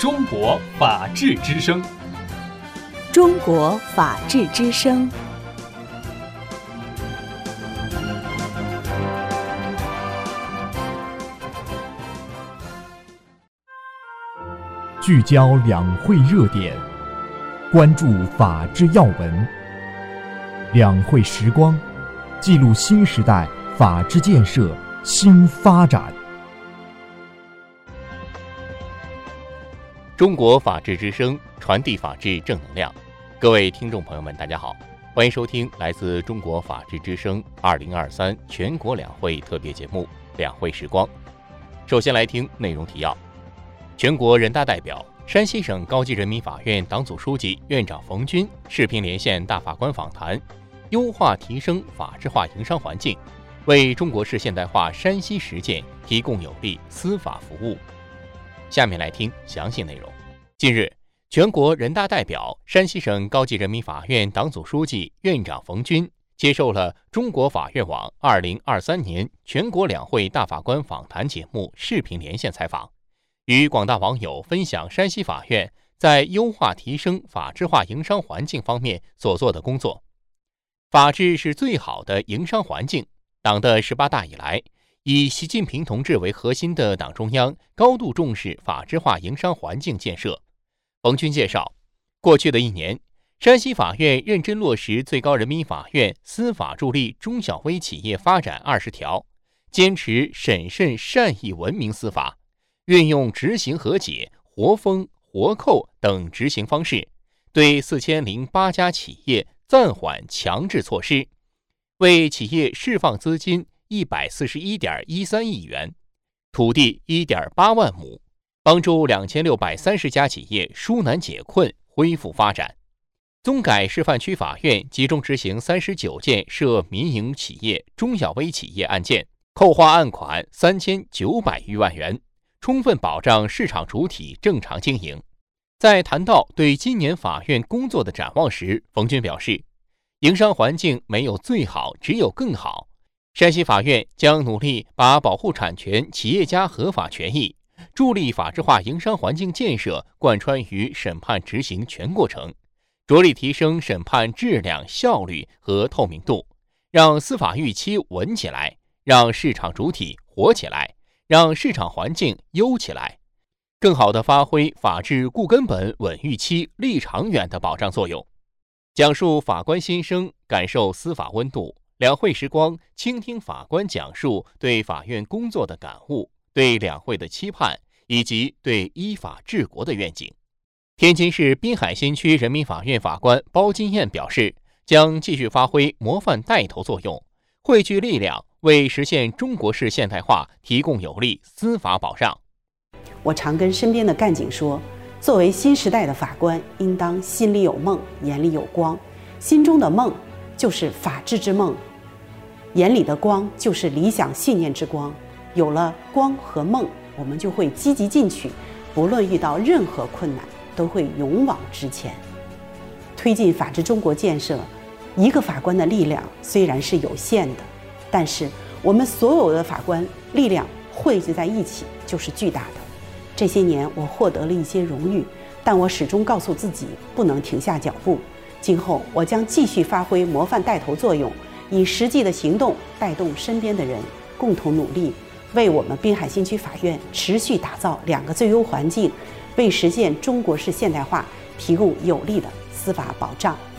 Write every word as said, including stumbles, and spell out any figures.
中国法治之声。 中国法治之声。 聚焦两会热点，关注法治要闻。两会时光，记录新时代法治建设新发展。 中国法治之声，传递法治正能量。各位听众朋友们，大家好，欢迎收听来自中国法治之声二零二三全国两会特别节目《两会时光》。首先来听内容提要。全国人大代表、山西省高级人民法院党组书记、院长冯军视频连线大法官访谈，优化提升法治化营商环境，为中国式现代化山西实践提供有力司法服务。下面来听详细内容。近日，全国人大代表、山西省高级人民法院党组书记、院长冯军接受了中国法院网二零二三年全国两会大法官访谈节目视频连线采访，与广大网友分享山西法院在优化提升法治化营商环境方面所做的工作。法治是最好的营商环境。党的十八大以来，以习近平同志为核心的党中央高度重视法治化营商环境建设。冯军介绍，过去的一年，山西法院认真落实最高人民法院司法助力中小微企业发展二十条，坚持审慎善意文明司法，运用执行和解、活封、活扣等执行方式，对四千零八家企业暂缓强制措施，为企业释放资金一百四十一点一三亿元，土地一点八万亩，帮助两千六百三十家企业纾难解困、恢复发展。综改示范区法院集中执行三十九件涉民营企业、中小微企业案件，扣划案款三千九百余万元，充分保障市场主体正常经营。在谈到对今年法院工作的展望时，冯军表示，营商环境没有最好，只有更好。山西法院将努力把保护产权、企业家合法权益、助力法治化营商环境建设贯穿于审判执行全过程，着力提升审判质量、效率和透明度，让司法预期稳起来，让市场主体活起来，让市场环境优起来，更好地发挥法治固根本、稳预期、立长远的保障作用。讲述法官心声，感受司法温度。两会时光，倾听法官讲述对法院工作的感悟，对两会的期盼，以及对依法治国的愿景。天津市滨海新区人民法院法官包金燕表示，将继续发挥模范带头作用，汇聚力量，为实现中国式现代化提供有力司法保障。 我常跟身边的干警说，作为新时代的法官，应当心里有梦，眼里有光。心中的梦就是法治之梦，眼里的光就是理想信念之光。有了光和梦，我们就会积极进取，不论遇到任何困难，都会勇往直前。推进法治中国建设，一个法官的力量虽然是有限的，但是我们所有的法官力量汇聚在一起就是巨大的。这些年我获得了一些荣誉，但我始终告诉自己不能停下脚步。今后我将继续发挥模范带头作用，以实际的行动带动身边的人，共同努力，为我们滨海新区法院持续打造两个最优环境，为实现中国式现代化提供有力的司法保障。